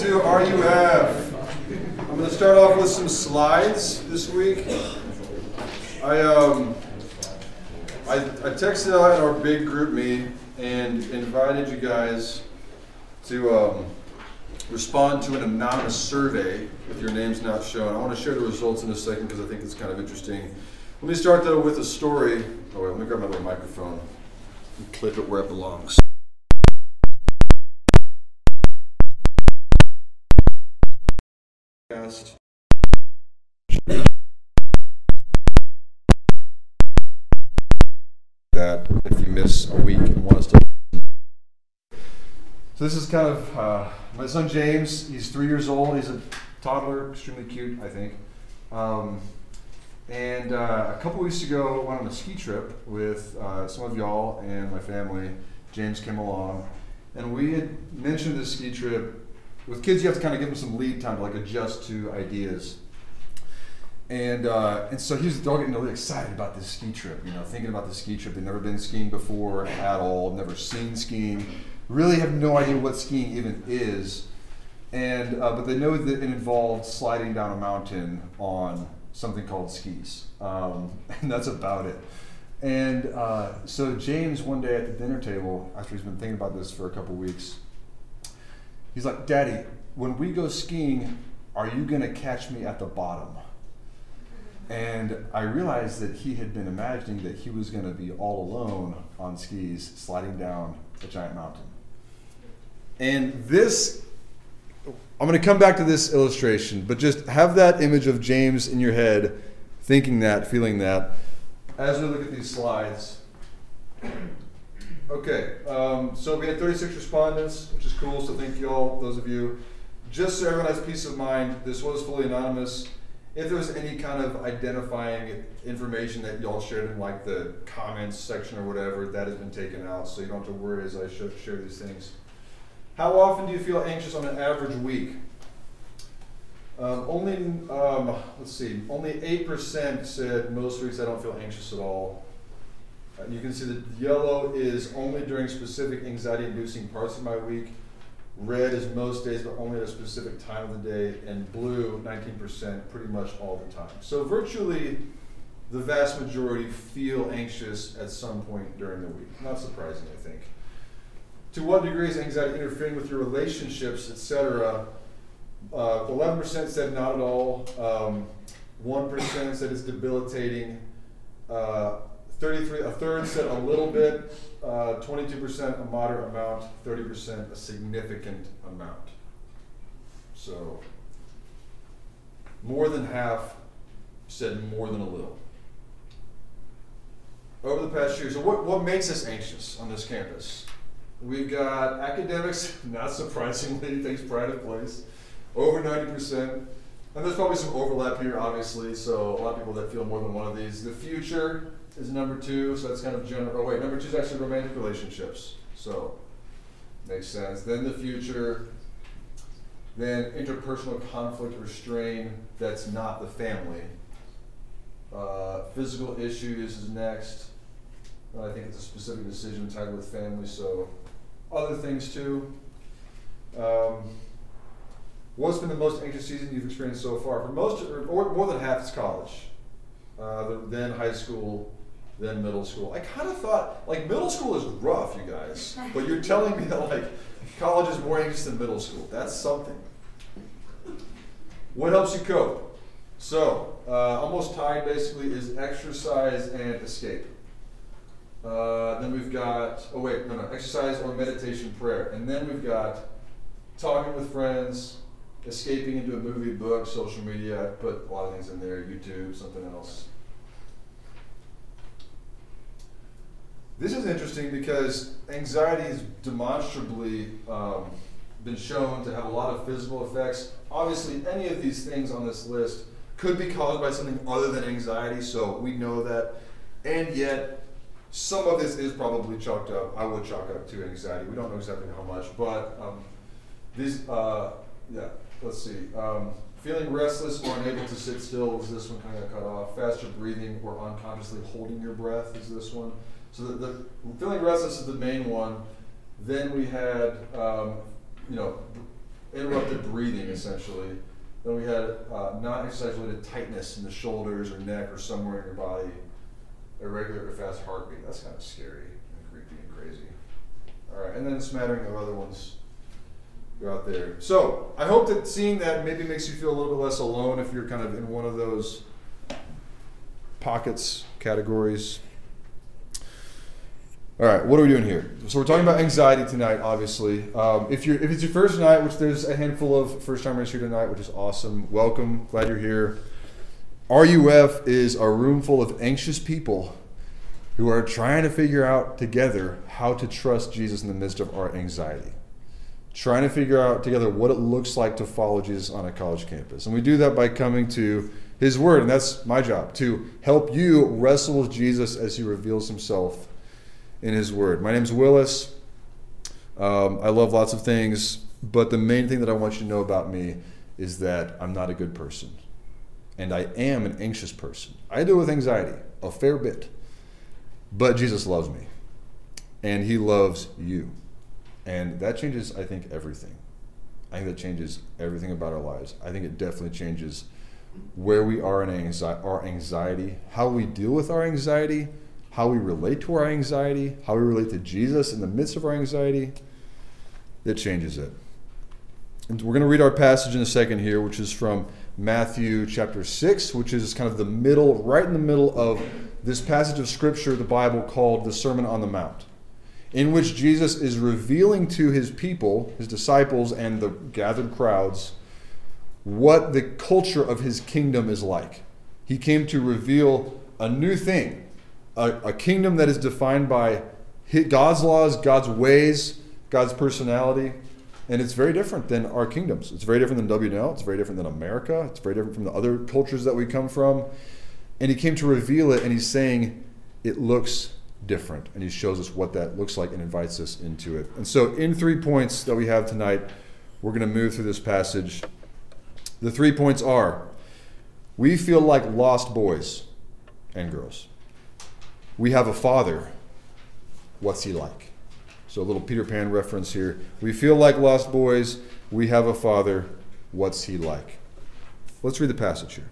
to RUF. I'm going to start off with some slides this week. I texted out our big group me and invited you guys to respond to an anonymous survey with your names not shown. I want to share the results in a second because I think it's kind of interesting. Let me start though with a story. Oh wait, let me grab my little microphone and clip it where it belongs. That if you miss a week and want us to. So this is kind of my son James. He's 3 years old. He's a toddler, extremely cute, I think. And a couple weeks ago, I went on a ski trip with some of y'all and my family. James came along, and we had mentioned this ski trip. With kids, you have to kind of give them some lead time to like adjust to ideas. And so they're all getting really excited about this ski trip, thinking about the ski trip. They've never been skiing before at all, never seen skiing, really have no idea what skiing even is. And but they know that it involved sliding down a mountain on something called skis. And that's about it. And so James, one day at the dinner table, after he's been thinking about this for a couple weeks, he's like, "Daddy, when we go skiing, are you going to catch me at the bottom?" And I realized that he had been imagining that he was going to be all alone on skis sliding down a giant mountain. And this, I'm going to come back to this illustration, but just have that image of James in your head, thinking that, feeling that, as we look at these slides. Okay, so we had 36 respondents, which is cool, so thank you all, those of you. Just so everyone has peace of mind, this was fully anonymous. If there was any kind of identifying information that y'all shared in like the comments section or whatever, that has been taken out, so you don't have to worry as I share these things. How often do you feel anxious on an average week? Only 8% said most weeks I don't feel anxious at all. You can see that yellow is only during specific anxiety-inducing parts of my week. Red is most days, but only at a specific time of the day. And blue, 19%, pretty much all the time. So virtually the vast majority feel anxious at some point during the week. Not surprising, I think. To what degree is anxiety interfering with your relationships, etc.? 11% said not at all. 1% said it's debilitating. A third said a little bit. 22% a moderate amount, 30% a significant amount. So more than half said more than a little. Over the past year, so what makes us anxious on this campus? We've got academics, not surprisingly, takes pride of place, over 90%. And there's probably some overlap here, obviously, so a lot of people that feel more than one of these. The future is number 2, so that's kind of general. Oh wait, number 2 is actually romantic relationships, so makes sense. Then the future, then interpersonal conflict or strain that's not the family. Physical issues is next. I think it's a specific decision tied with family, so other things too. What's been the most anxious season you've experienced so far? For most, or more than half, it's college. Then high school, then middle school. I kind of thought, middle school is rough, you guys. But you're telling me that, college is more anxious than middle school. That's something. What helps you cope? So, almost tied, basically, is exercise and escape. Then we've got, exercise or meditation, prayer. And then we've got talking with friends, escaping into a movie, book, social media. I put a lot of things in there, YouTube, something else. This is interesting because anxiety has demonstrably been shown to have a lot of physical effects. Obviously, any of these things on this list could be caused by something other than anxiety, so we know that. And yet, some of this is probably chalked up. I would chalk up to anxiety. We don't know exactly how much, but let's see. Feeling restless or unable to sit still is this one, kind of cut off. Faster breathing or unconsciously holding your breath is this one. So the feeling restless is the main one. Then we had, interrupted breathing, essentially. Then we had non-exercise-related tightness in the shoulders or neck or somewhere in your body, irregular or fast heartbeat. That's kind of scary and creepy and crazy. All right, and then a smattering of other ones are out there. So I hope that seeing that maybe makes you feel a little bit less alone if you're kind of in one of those pockets, categories. All right, what are we doing here? So we're talking about anxiety tonight, obviously. If it's your first night, which there's a handful of first-timers here tonight, which is awesome. Welcome, glad you're here. RUF is a room full of anxious people who are trying to figure out together how to trust Jesus in the midst of our anxiety. Trying to figure out together what it looks like to follow Jesus on a college campus. And we do that by coming to His Word, and that's my job, to help you wrestle with Jesus as He reveals Himself in His Word. My name's Willis. I love lots of things, but the main thing that I want you to know about me is that I'm not a good person. And I am an anxious person. I deal with anxiety a fair bit. But Jesus loves me. And He loves you. And that changes, I think, everything. I think that changes everything about our lives. I think it definitely changes where we are in our anxiety, how we deal with our anxiety, how we relate to our anxiety, how we relate to Jesus in the midst of our anxiety. It changes it. And we're going to read our passage in a second here, which is from Matthew chapter 6, which is kind of the middle, right in the middle of this passage of Scripture, the Bible, called the Sermon on the Mount, in which Jesus is revealing to His people, His disciples, and the gathered crowds, what the culture of His kingdom is like. He came to reveal a new thing, a kingdom that is defined by God's laws, God's ways, God's personality, and it's very different than our kingdoms. It's very different than WNL. It's very different than America. It's very different from the other cultures that we come from. And He came to reveal it, and He's saying it looks different. And He shows us what that looks like and invites us into it. And so in 3 points that we have tonight, we're going to move through this passage. The 3 points are, we feel like lost boys and girls. We have a Father. What's He like? So a little Peter Pan reference here. We feel like lost boys. We have a Father. What's He like? Let's read the passage here.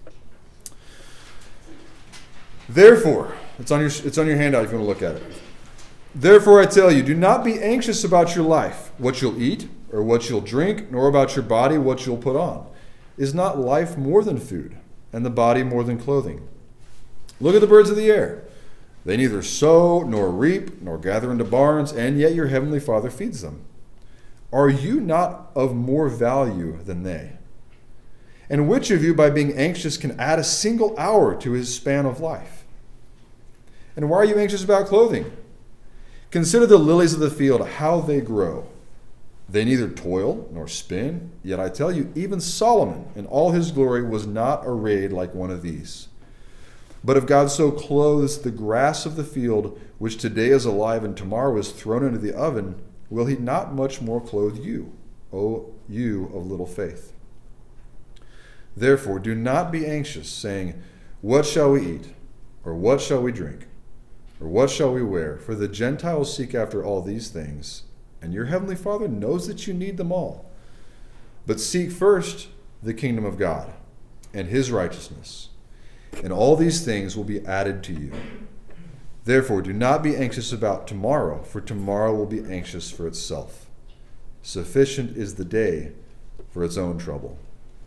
Therefore, it's on your handout if you want to look at it. Therefore I tell you, do not be anxious about your life, what you'll eat or what you'll drink, nor about your body, what you'll put on. Is not life more than food, and the body more than clothing? Look at the birds of the air. They neither sow nor reap nor gather into barns, and yet your heavenly Father feeds them. Are you not of more value than they? And which of you, by being anxious, can add a single hour to his span of life? And why are you anxious about clothing? Consider the lilies of the field, how they grow. They neither toil nor spin, yet I tell you, even Solomon in all his glory was not arrayed like one of these. But if God so clothes the grass of the field, which today is alive and tomorrow is thrown into the oven, will He not much more clothe you, O you of little faith? Therefore, do not be anxious, saying, what shall we eat? Or what shall we drink? Or what shall we wear? For the Gentiles seek after all these things, and your heavenly Father knows that you need them all. But seek first the kingdom of God and His righteousness, and all these things will be added to you. Therefore, do not be anxious about tomorrow, for tomorrow will be anxious for itself. Sufficient is the day for its own trouble.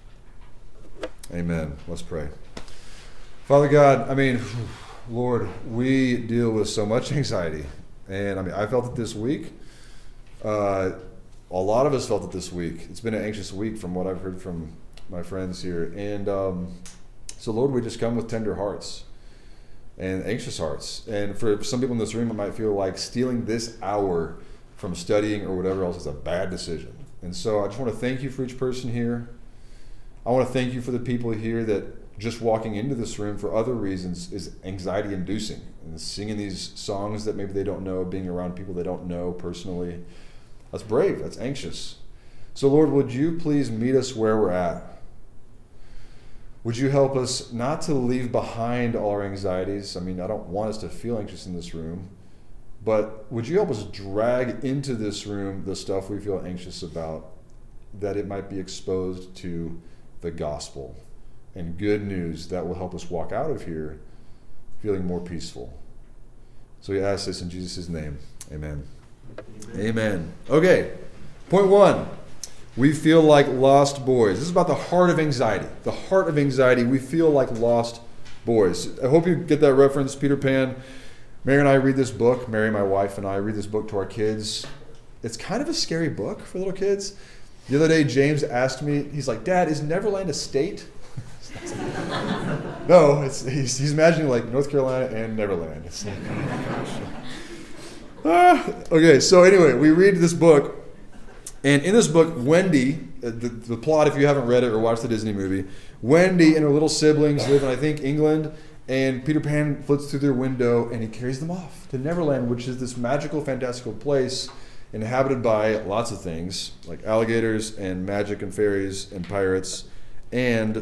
Amen. Let's pray. Father God, Lord, we deal with so much anxiety. And I felt it this week. A lot of us felt it this week. It's been an anxious week from what I've heard from my friends here. And so, Lord, we just come with tender hearts and anxious hearts. And for some people in this room, it might feel like stealing this hour from studying or whatever else is a bad decision. And so I just want to thank you for each person here. I want to thank you for the people here that just walking into this room for other reasons is anxiety inducing. And singing these songs that maybe they don't know, being around people they don't know personally. That's brave. That's anxious. So, Lord, would you please meet us where we're at? Would you help us not to leave behind all our anxieties? I don't want us to feel anxious in this room, but would you help us drag into this room the stuff we feel anxious about that it might be exposed to the gospel and good news that will help us walk out of here feeling more peaceful. So we ask this in Jesus' name. Amen. Amen. Okay, point 1. We feel like lost boys. This is about the heart of anxiety. The heart of anxiety. We feel like lost boys. I hope you get that reference, Peter Pan. Mary and I read this book. Mary, my wife, and I read this book to our kids. It's kind of a scary book for little kids. The other day, James asked me, he's like, Dad, is Neverland a state? No, he's imagining like North Carolina and Neverland. It's like, oh my gosh. Okay, so anyway, we read this book. And in this book, Wendy, the plot, if you haven't read it or watched the Disney movie, Wendy and her little siblings live in, I think, England, and Peter Pan flits through their window and he carries them off to Neverland, which is this magical, fantastical place inhabited by lots of things, like alligators and magic and fairies and pirates and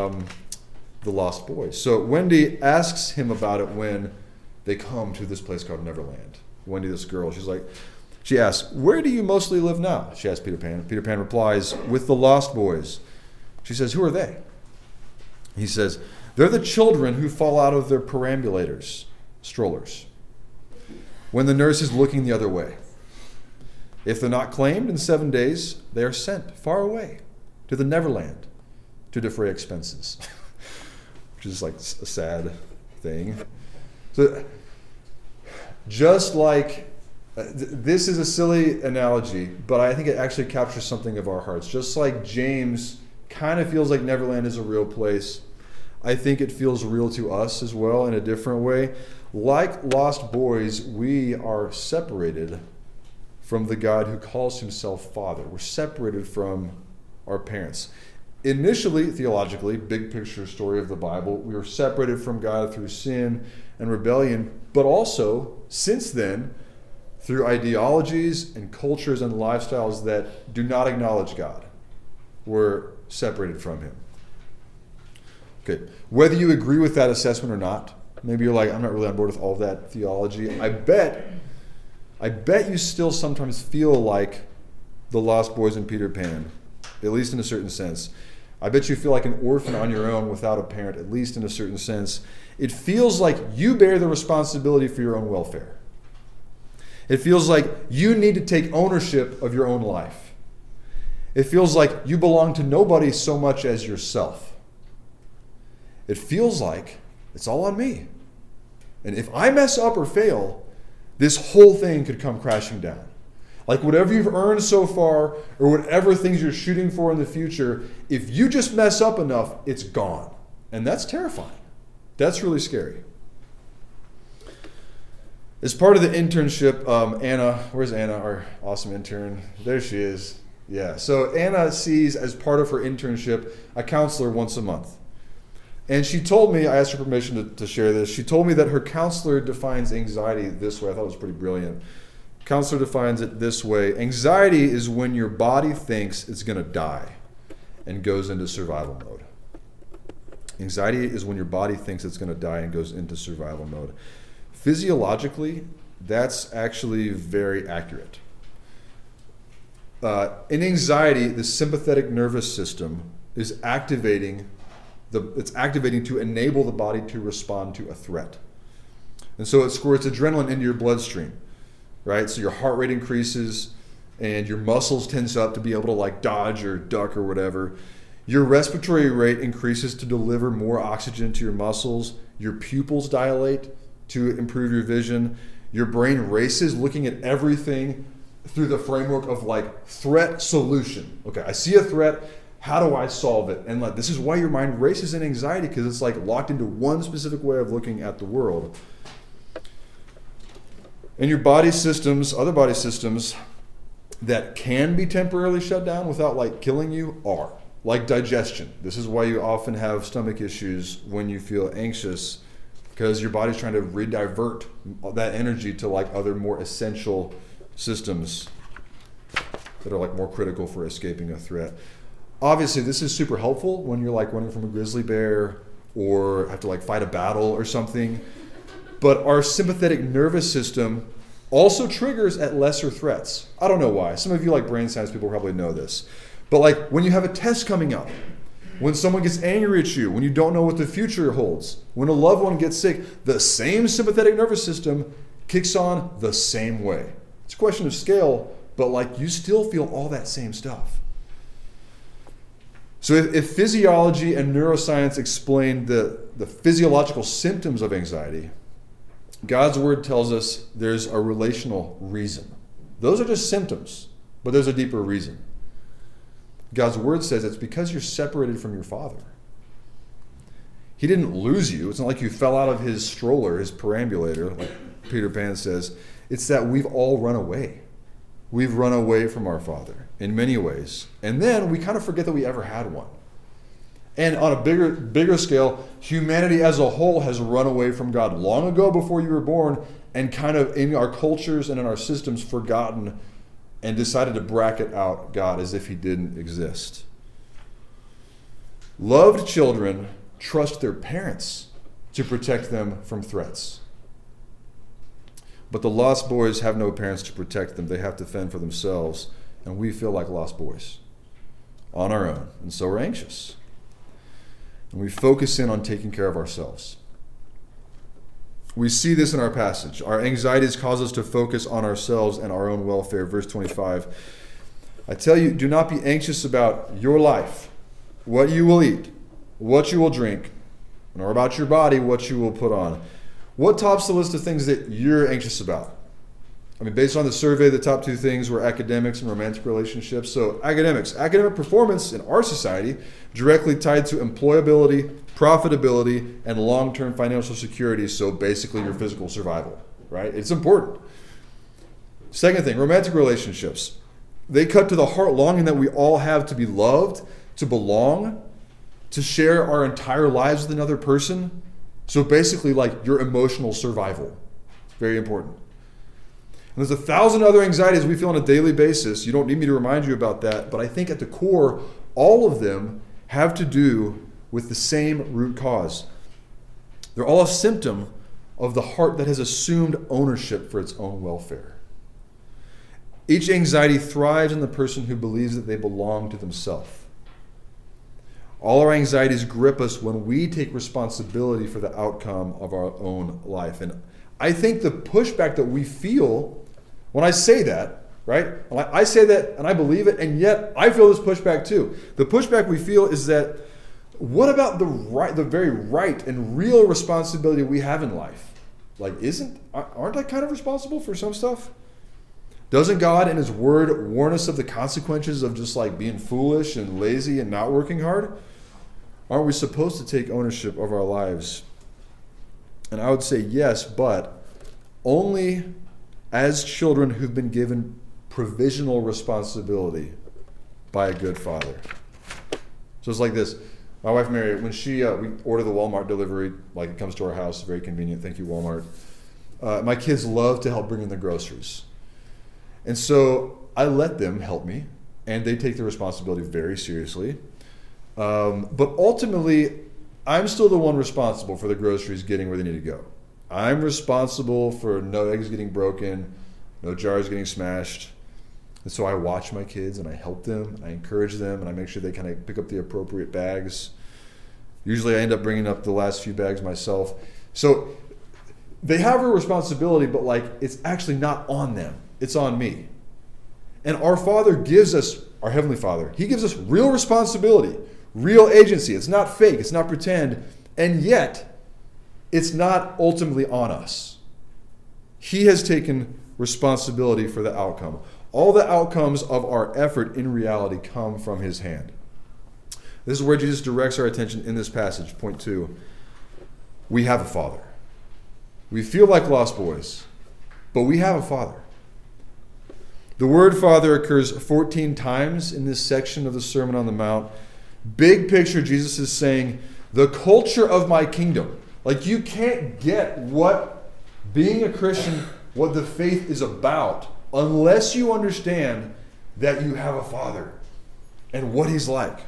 the Lost Boys. So Wendy asks him about it when they come to this place called Neverland. Wendy, this girl, she asks, where do you mostly live now? She asks Peter Pan. Peter Pan replies, with the Lost Boys. She says, who are they? He says, they're the children who fall out of their perambulators, strollers, when the nurse is looking the other way. If they're not claimed in 7 days, they are sent far away to the Neverland to defray expenses, which is like a sad thing. So just like, this is a silly analogy, but I think it actually captures something of our hearts. Just like James kind of feels like Neverland is a real place, I think it feels real to us as well in a different way. Like lost boys, we are separated from the God who calls himself Father. We're separated from our parents. Initially, theologically, big picture story of the Bible, we were separated from God through sin and rebellion, but also, since then, through ideologies and cultures and lifestyles that do not acknowledge God. We're separated from him. Okay, whether you agree with that assessment or not, maybe you're like, I'm not really on board with all of that theology. I bet you still sometimes feel like the Lost Boys in Peter Pan, at least in a certain sense. I bet you feel like an orphan on your own without a parent, at least in a certain sense. It feels like you bear the responsibility for your own welfare. It feels like you need to take ownership of your own life. It feels like you belong to nobody so much as yourself. It feels like it's all on me. And if I mess up or fail, this whole thing could come crashing down. Like whatever you've earned so far or whatever things you're shooting for in the future, if you just mess up enough, it's gone. And that's terrifying. That's really scary. As part of the internship, Anna, where's Anna, our awesome intern? There she is. Yeah, so Anna sees, as part of her internship, a counselor once a month. And she told me, I asked her permission to share this, she told me that her counselor defines anxiety this way. I thought it was pretty brilliant. Counselor defines it this way. Anxiety is when your body thinks it's going to die and goes into survival mode. Anxiety is when your body thinks it's going to die and goes into survival mode. Physiologically, that's actually very accurate. In anxiety, the sympathetic nervous system is activating to enable the body to respond to a threat. And so it squirts adrenaline into your bloodstream, right? So your heart rate increases and your muscles tense up to be able to like dodge or duck or whatever. Your respiratory rate increases to deliver more oxygen to your muscles. Your pupils dilate to improve your vision. Your brain races looking at everything through the framework of like threat solution. Okay, I see a threat. How do I solve it? And like, this is why your mind races in anxiety, because it's like locked into one specific way of looking at the world. And your body systems, other body systems that can be temporarily shut down without like killing you are. Like digestion. This is why you often have stomach issues when you feel anxious, because your body's trying to redivert that energy to like other more essential systems that are like more critical for escaping a threat. Obviously, this is super helpful when you're like running from a grizzly bear or have to like fight a battle or something. But our sympathetic nervous system also triggers at lesser threats. I don't know why. Some of you like brain science people probably know this. But like when you have a test coming up, when someone gets angry at you, when you don't know what the future holds, when a loved one gets sick, the same sympathetic nervous system kicks on the same way. It's a question of scale, but like you still feel all that same stuff. So if physiology and neuroscience explain the physiological symptoms of anxiety, God's word tells us there's a relational reason. Those are just symptoms, but there's a deeper reason. God's word says it's because you're separated from your Father. He didn't lose you. It's not like you fell out of his stroller, his perambulator, like Peter Pan says. It's that we've all run away. We've run away from our Father in many ways. And then we kind of forget that we ever had one. And on a bigger scale, humanity as a whole has run away from God long ago before you were born, and kind of in our cultures and in our systems forgotten and decided to bracket out God as if he didn't exist. Loved children trust their parents to protect them from threats. But the lost boys have no parents to protect them. They have to fend for themselves, and we feel like lost boys on our own, and so we're anxious. And we focus in on taking care of ourselves. We see this in our passage. Our anxieties cause us to focus on ourselves and our own welfare. Verse 25. I tell you, do not be anxious about your life, what you will eat, what you will drink, nor about your body, what you will put on. What tops the list of things that you're anxious about? I mean, based on the survey, the top two things were academics and romantic relationships. So academic performance in our society directly tied to employability, profitability, and long-term financial security. So basically your physical survival, right? It's important. Second thing, romantic relationships. They cut to the heart longing that we all have to be loved, to belong, to share our entire lives with another person. So basically like your emotional survival. Very important. And there's 1,000 other anxieties we feel on a daily basis. You don't need me to remind you about that. But I think at the core, all of them have to do with the same root cause. They're all a symptom of the heart that has assumed ownership for its own welfare. Each anxiety thrives in the person who believes that they belong to themselves. All our anxieties grip us when we take responsibility for the outcome of our own life. And I think the pushback that we feel when I say that, right? I say that and I believe it, and yet I feel this pushback too. The pushback we feel is that what about the very right and real responsibility we have in life? Like, aren't I kind of responsible for some stuff? Doesn't God in his word warn us of the consequences of just like being foolish and lazy and not working hard? Aren't we supposed to take ownership of our lives? And I would say yes, but only as children who've been given provisional responsibility by a good father. So it's like this. My wife Mary, when we order the Walmart delivery, like it comes to our house, very convenient, thank you Walmart. My kids love to help bring in the groceries. And so I let them help me, and they take the responsibility very seriously. But ultimately, I'm still the one responsible for the groceries getting where they need to go. I'm responsible for no eggs getting broken, no jars getting smashed. And so I watch my kids and I help them, and I encourage them, and I make sure they kind of pick up the appropriate bags. Usually I end up bringing up the last few bags myself. So they have a responsibility, but like it's actually not on them. It's on me. And our Father gives us, our Heavenly Father, he gives us real responsibility, real agency. It's not fake, it's not pretend, and yet it's not ultimately on us. He has taken responsibility for the outcome. All the outcomes of our effort in reality come from his hand. This is where Jesus directs our attention in this passage. Point 2. We have a Father. We feel like lost boys, but we have a Father. The word Father occurs 14 times in this section of the Sermon on the Mount. Big picture, Jesus is saying, the culture of my kingdom. Like you can't get what being a Christian, what the faith is about, unless you understand that you have a Father and what he's like.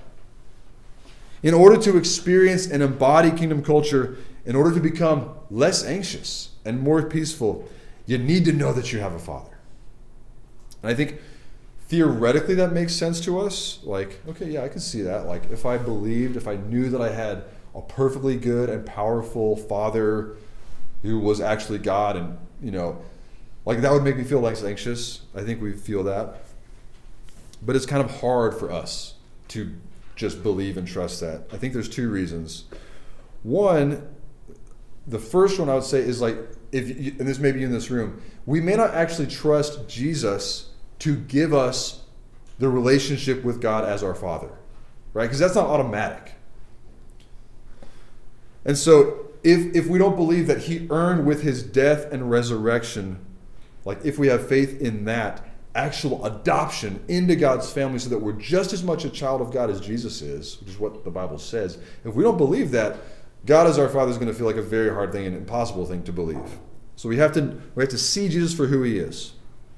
In order to experience and embody kingdom culture, in order to become less anxious and more peaceful, you need to know that you have a Father. And I think theoretically that makes sense to us. Like, okay, yeah, I can see that. Like, if I believed, if I knew that I had a perfectly good and powerful Father who was actually God, and, like, that would make me feel less anxious. I think we feel that. But it's kind of hard for us to just believe and trust that. I think there's two reasons. One, the first one I would say is like, and this may be in this room, we may not actually trust Jesus to give us the relationship with God as our Father, right? Because that's not automatic. And so if we don't believe that he earned with his death and resurrection, like if we have faith in that, actual adoption into God's family so that we're just as much a child of God as Jesus is, which is what the Bible says, if we don't believe that, God as our Father is going to feel like a very hard thing and impossible thing to believe. So we have to see Jesus for who he is.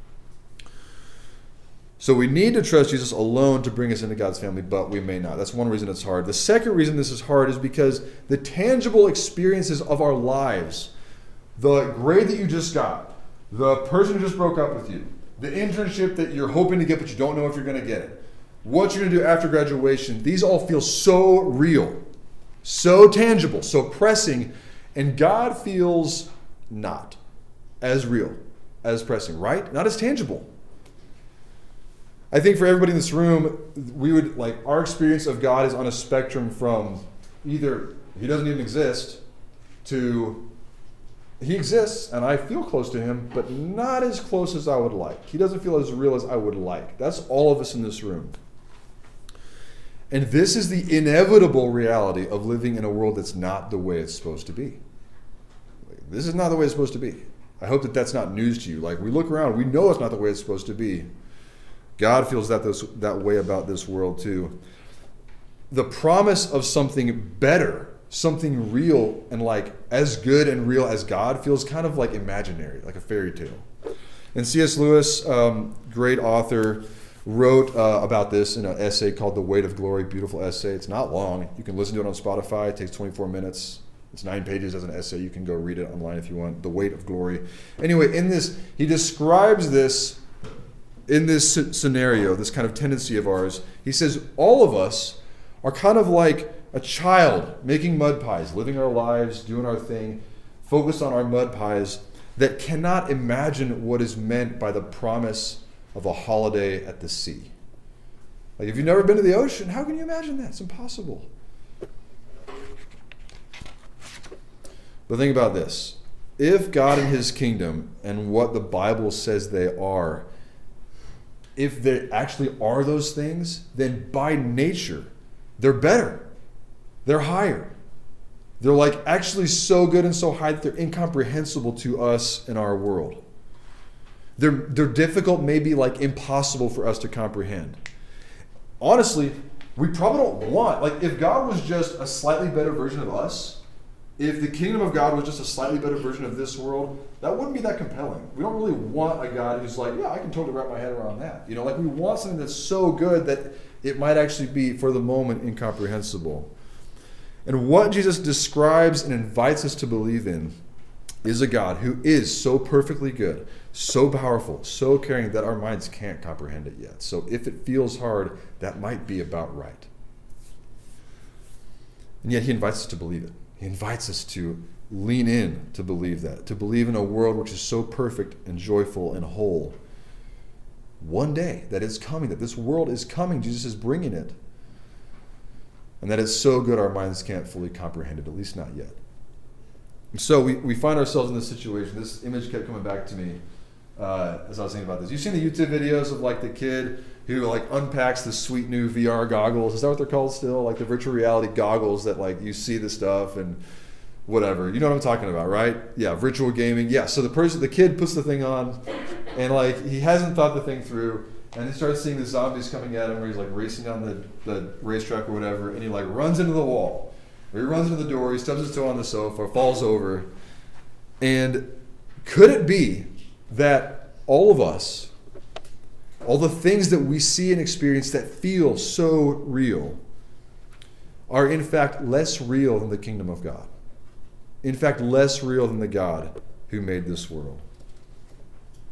So we need to trust Jesus alone to bring us into God's family, but we may not. That's one reason it's hard. The second reason this is hard is because the tangible experiences of our lives, the grade that you just got, the person who just broke up with you, the internship that you're hoping to get but you don't know if you're going to get it, what you're going to do after graduation, these all feel so real, so tangible, so pressing, and God feels not as real, as pressing, right? Not as tangible. I think for everybody in this room, our experience of God is on a spectrum from either he doesn't even exist to he exists and I feel close to him, but not as close as I would like. He doesn't feel as real as I would like. That's all of us in this room. And this is the inevitable reality of living in a world that's not the way it's supposed to be. This is not the way it's supposed to be. I hope that that's not news to you. Like, we look around, we know it's not the way it's supposed to be. God feels that way about this world too. The promise of something better, something real and like as good and real as God feels kind of like imaginary, like a fairy tale. And C.S. Lewis, great author, wrote about this in an essay called The Weight of Glory, beautiful essay. It's not long. You can listen to it on Spotify. It takes 24 minutes. It's 9 pages as an essay. You can go read it online if you want. The Weight of Glory. Anyway, in this, he describes this in this scenario, this kind of tendency of ours. He says all of us are kind of like a child making mud pies, living our lives, doing our thing, focused on our mud pies, that cannot imagine what is meant by the promise of a holiday at the sea. Like, if you've never been to the ocean, how can you imagine that? It's impossible. But think about this. If God and his kingdom and what the Bible says they are, if they actually are those things, then by nature, they're better. They're higher. They're like actually so good and so high that they're incomprehensible to us in our world. They're difficult, maybe like impossible for us to comprehend. Honestly, we probably don't want, like, if God was just a slightly better version of us, if the kingdom of God was just a slightly better version of this world, that wouldn't be that compelling. We don't really want a God who's like, yeah, I can totally wrap my head around that. Like, we want something that's so good that it might actually be, for the moment, incomprehensible. And what Jesus describes and invites us to believe in is a God who is so perfectly good, so powerful, so caring that our minds can't comprehend it yet. So if it feels hard, that might be about right. And yet he invites us to believe it. He invites us to lean in to believe that, to believe in a world which is so perfect and joyful and whole. One day that is coming, that this world is coming, Jesus is bringing it. And that it's so good our minds can't fully comprehend it, at least not yet. And so we find ourselves in this situation. This image kept coming back to me as I was thinking about this. You've seen the YouTube videos of like the kid who like unpacks the sweet new VR goggles. Is that what they're called still? Like the virtual reality goggles that like you see the stuff and whatever. You know what I'm talking about, right? Yeah, virtual gaming. Yeah, so the kid puts the thing on and like he hasn't thought the thing through. And he starts seeing the zombies coming at him where he's like racing down the racetrack or whatever, and he like runs into the wall. Or he runs into the door, he stubs his toe on the sofa, falls over. And could it be that all of us, all the things that we see and experience that feel so real, are in fact less real than the kingdom of God? In fact, less real than the God who made this world.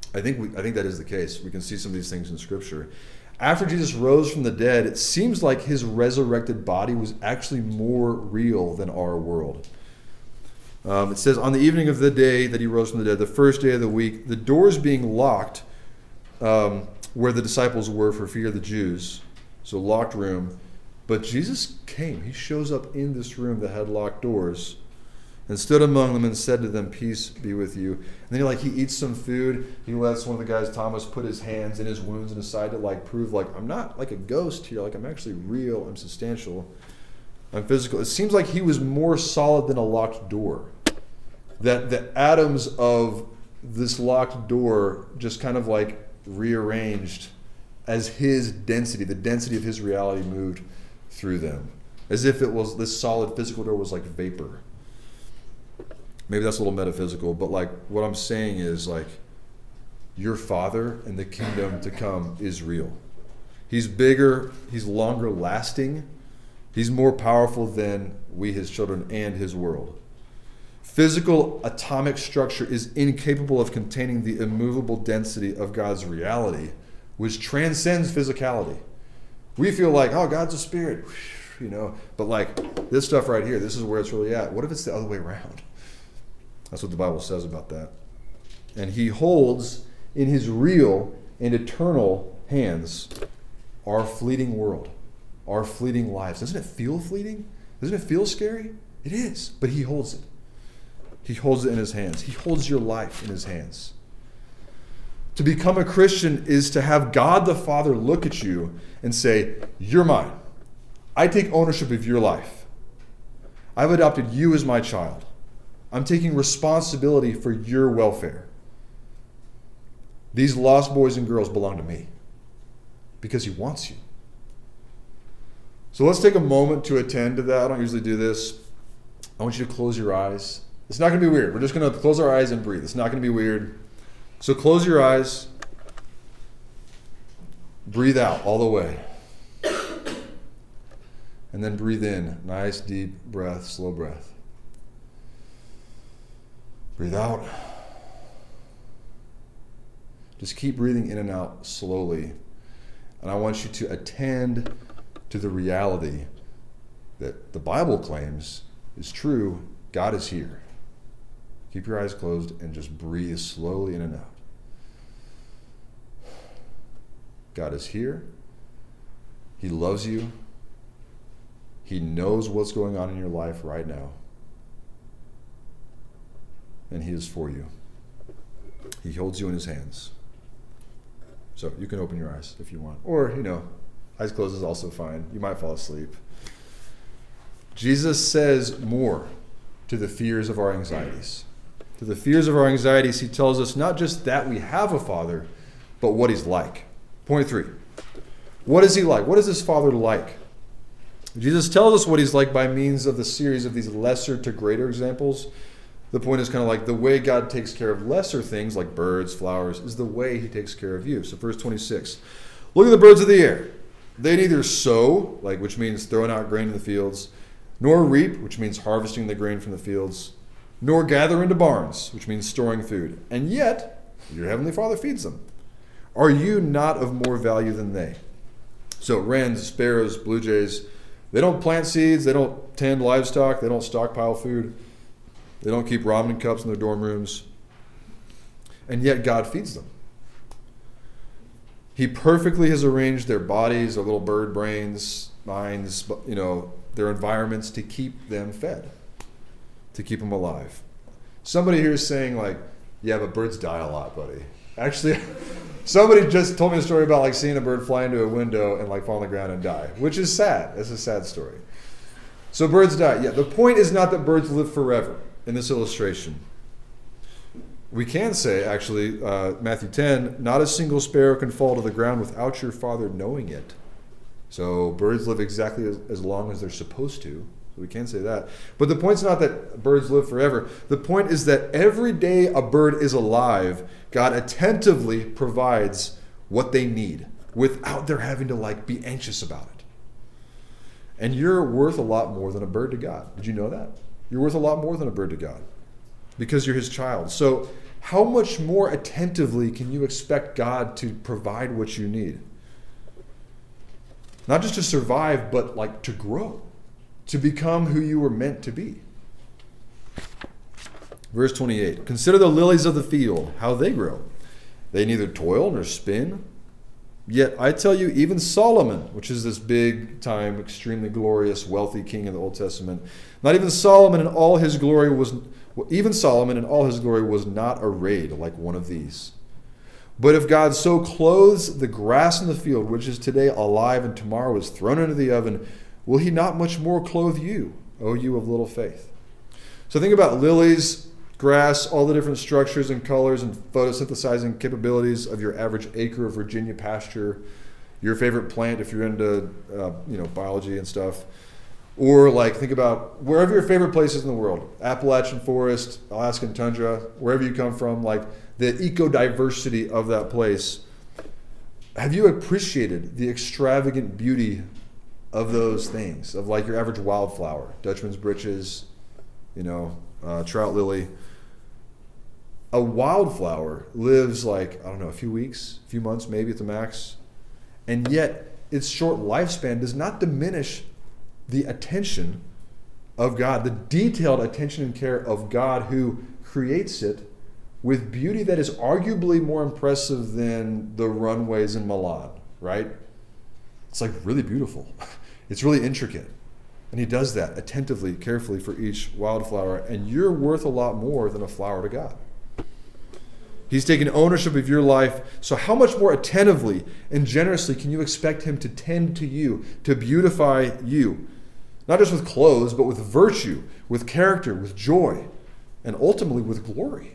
I think that is the case. We can see some of these things in Scripture. After Jesus rose from the dead, it seems like his resurrected body was actually more real than our world. It says, on the evening of the day that he rose from the dead, the first day of the week, the doors being locked where the disciples were for fear of the Jews, so locked room. But Jesus came. He shows up in this room that had locked doors and stood among them and said to them, peace be with you. And then he eats some food. He lets one of the guys, Thomas, put his hands in his wounds in his side to prove I'm not like a ghost here. I'm actually real. I'm substantial. I'm physical. It seems like he was more solid than a locked door. That the atoms of this locked door just kind of rearranged as his density, the density of his reality moved through them. As if it was, this solid physical door was like vapor. Maybe that's a little metaphysical, but what I'm saying is your Father and the kingdom to come is real. He's bigger, he's longer lasting, he's more powerful than we, his children, and his world. Physical atomic structure is incapable of containing the immovable density of God's reality, which transcends physicality. We feel God's a spirit, but this stuff right here, this is where it's really at. What if it's the other way around? That's what the Bible says about that. And he holds in his real and eternal hands our fleeting world, our fleeting lives. Doesn't it feel fleeting? Doesn't it feel scary? It is, but he holds it. He holds it in his hands. He holds your life in his hands. To become a Christian is to have God the Father look at you and say, you're mine. I take ownership of your life. I've adopted you as my child. I'm taking responsibility for your welfare. These lost boys and girls belong to me because he wants you. So let's take a moment to attend to that. I don't usually do this. I want you to close your eyes. It's not going to be weird. We're just going to close our eyes and breathe. It's not going to be weird. So close your eyes. Breathe out all the way. And then breathe in. Nice, deep breath, slow breath. Breathe out. Just keep breathing in and out slowly. And I want you to attend to the reality that the Bible claims is true. God is here. Keep your eyes closed and just breathe slowly in and out. God is here. He loves you. He knows what's going on in your life right now. And he is for you. He holds you in his hands. So you can open your eyes if you want. Or, eyes closed is also fine. You might fall asleep. Jesus says more to the fears of our anxieties. To the fears of our anxieties, he tells us not just that we have a Father, but what he's like. Point 3. What is he like? What is this Father like? Jesus tells us what he's like by means of the series of these lesser to greater examples. The point is kind of the way God takes care of lesser things like birds, flowers, is the way he takes care of you. So verse 26, look at the birds of the air. They neither sow, which means throwing out grain in the fields, nor reap, which means harvesting the grain from the fields, nor gather into barns, which means storing food. And yet, your heavenly Father feeds them. Are you not of more value than they? So wrens, sparrows, blue jays, they don't plant seeds, they don't tend livestock, they don't stockpile food. They don't keep ramen cups in their dorm rooms. And yet God feeds them. He perfectly has arranged their bodies, their little bird brains, minds, their environments to keep them fed, to keep them alive. Somebody here is saying yeah, but birds die a lot, buddy. Actually, somebody just told me a story about seeing a bird fly into a window and fall on the ground and die, which is sad. It's a sad story. So birds die. Yeah, the point is not that birds live forever. In this illustration, we can say, actually, Matthew 10, not a single sparrow can fall to the ground without your Father knowing it. So birds live exactly as long as they're supposed to. So we can say that. But the point's not that birds live forever. The point is that every day a bird is alive, God attentively provides what they need without their having to be anxious about it. And you're worth a lot more than a bird to God. Did you know that? You're worth a lot more than a bird to God. because you're his child. So how much more attentively can you expect God to provide what you need? Not just to survive, but like to grow, to become who you were meant to be. Verse 28, consider the lilies of the field, how they grow. They neither toil nor spin. Yet I tell you, even Solomon, which is this big time, extremely glorious, wealthy king in the Old Testament, not even Solomon in all his glory was not arrayed like one of these. But if God so clothes the grass in the field, which is today alive and tomorrow is thrown into the oven, will he not much more clothe you, O you of little faith? So think about lilies, grass, all the different structures and colors and photosynthesizing capabilities of your average acre of Virginia pasture, your favorite plant if you're into biology and stuff. Or like think about wherever your favorite places in the world, Appalachian forest, Alaskan tundra, wherever you come from, like the eco-diversity of that place. Have you appreciated the extravagant beauty of those things, of like your average wildflower, Dutchman's breeches, trout lily? A wildflower lives like, a few weeks, a few months maybe at the max. And yet its short lifespan does not diminish the attention of God, the detailed attention and care of God who creates it with beauty that is arguably more impressive than the runways in Milan, right? It's like really beautiful. It's really intricate. And he does that attentively, carefully for each wildflower. And you're worth a lot more than a flower to God. He's taken ownership of your life. So how much more attentively and generously can you expect him to tend to you, to beautify you? Not just with clothes, but with virtue, with character, with joy, and ultimately with glory.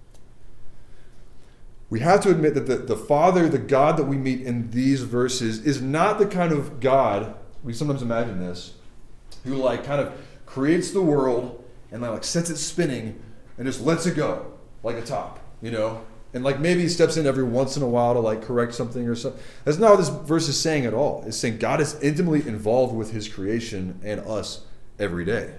We have to admit that the Father, the God that we meet in these verses, is not the kind of God, we sometimes imagine this, who like kind of creates the world and like sets it spinning and just lets it go like a top. And like maybe he steps in every once in a while to like correct something or something. That's not what this verse is saying at all. It's saying God is intimately involved with his creation and us every day.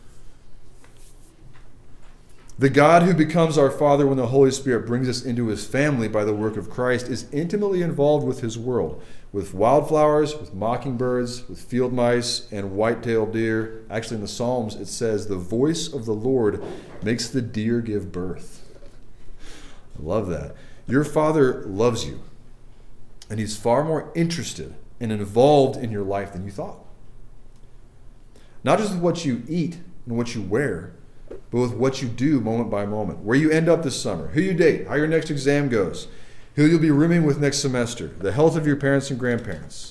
The God who becomes our Father when the Holy Spirit brings us into his family by the work of Christ is intimately involved with his world, with wildflowers, with mockingbirds, with field mice, and white-tailed deer. Actually, in the Psalms, it says, the voice of the Lord makes the deer give birth. I love that. Your Father loves you, and he's far more interested and involved in your life than you thought. Not just with what you eat and what you wear, but with what you do moment by moment. Where you end up this summer, who you date, how your next exam goes, who you'll be rooming with next semester, the health of your parents and grandparents.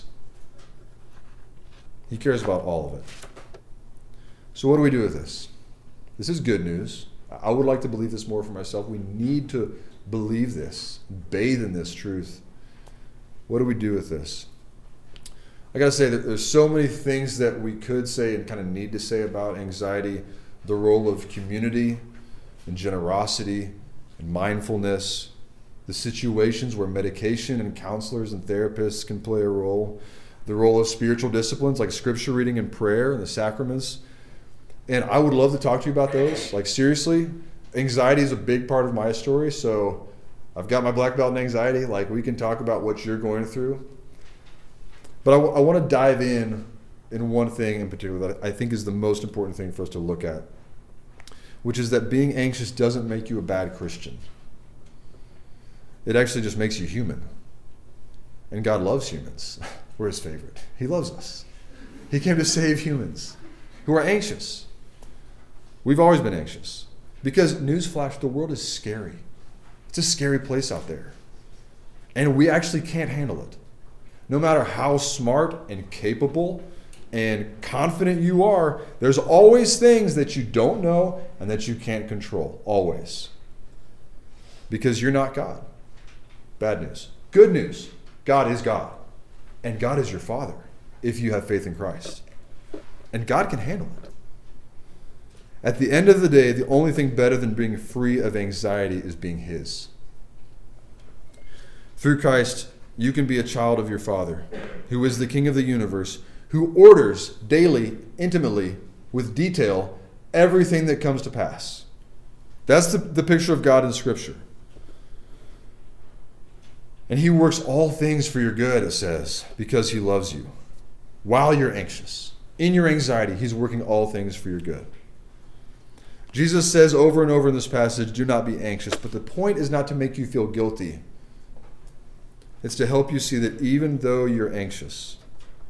He cares about all of it. So what do we do with this? This is good news. I would like to believe this more for myself. We need to believe this, bathe in this truth. What do we do with this? I got to say that there's so many things that we could say and kind of need to say about anxiety, the role of community and generosity and mindfulness, the situations where medication and counselors and therapists can play a role, the role of spiritual disciplines like scripture reading and prayer and the sacraments. And I would love to talk to you about those. Like seriously, anxiety is a big part of my story, so I've got my black belt in anxiety. Like we can talk about what you're going through. But I want to dive in one thing in particular that I think is the most important thing for us to look at, which is that being anxious doesn't make you a bad Christian. It actually just makes you human. And God loves humans. We're his favorite. He loves us. He came to save humans who are anxious. We've always been anxious. Because, newsflash, the world is scary. It's a scary place out there. And we actually can't handle it. No matter how smart and capable and confident you are, there's always things that you don't know and that you can't control. Always. Because you're not God. Bad news. Good news. God is God. And God is your Father if you have faith in Christ. And God can handle it. At the end of the day, the only thing better than being free of anxiety is being his. Through Christ, you can be a child of your Father, who is the King of the universe, who orders daily, intimately, with detail, everything that comes to pass. That's the picture of God in Scripture. And he works all things for your good, it says, because he loves you. While you're anxious, in your anxiety, he's working all things for your good. Jesus says over and over in this passage, do not be anxious. But the point is not to make you feel guilty. It's to help you see that even though you're anxious,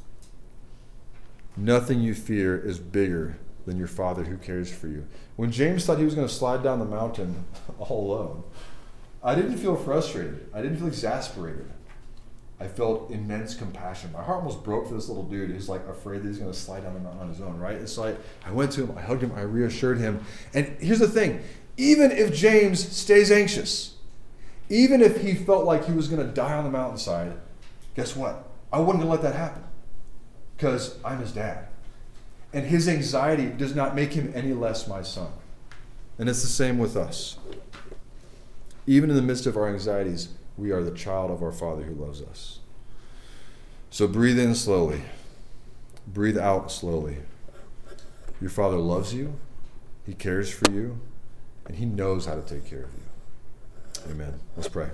nothing you fear is bigger than your Father who cares for you. When James thought he was going to slide down the mountain all alone, I didn't feel frustrated. I didn't feel exasperated. I felt immense compassion. My heart almost broke for this little dude who's like afraid that he's going to slide down the mountain on his own, right? And so I went to him, I hugged him, I reassured him. And here's the thing. Even if James stays anxious, even if he felt like he was going to die on the mountainside, guess what? I wasn't going to let that happen because I'm his dad. And his anxiety does not make him any less my son. And it's the same with us. Even in the midst of our anxieties, we are the child of our Father who loves us. So breathe in slowly. Breathe out slowly. Your Father loves you. He cares for you. And he knows how to take care of you. Amen. Let's pray.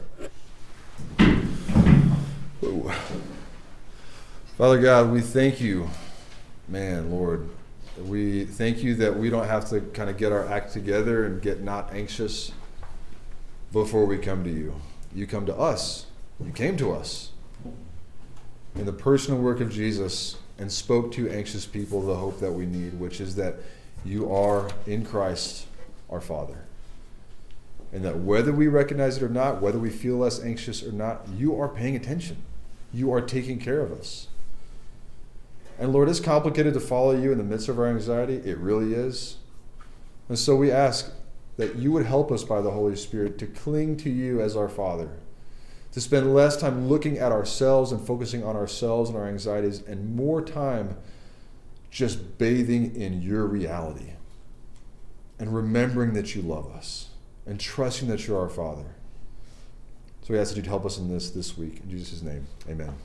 Ooh. Father God, we thank you. Man, Lord, we thank you that we don't have to kind of get our act together and get not anxious before we come to you. You come to us. You came to us in the personal work of Jesus and spoke to anxious people the hope that we need, which is that you are in Christ our Father. And that whether we recognize it or not, whether we feel less anxious or not, you are paying attention. You are taking care of us. And Lord, it's complicated to follow you in the midst of our anxiety. It really is. And so we ask that you would help us by the Holy Spirit to cling to you as our Father, to spend less time looking at ourselves and focusing on ourselves and our anxieties, and more time just bathing in your reality and remembering that you love us and trusting that you're our Father. So we ask that you'd help us in this week. In Jesus' name, amen.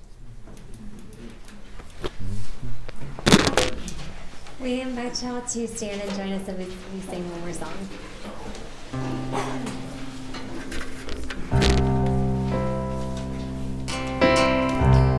We invite y'all to stand and join us as we sing one more song.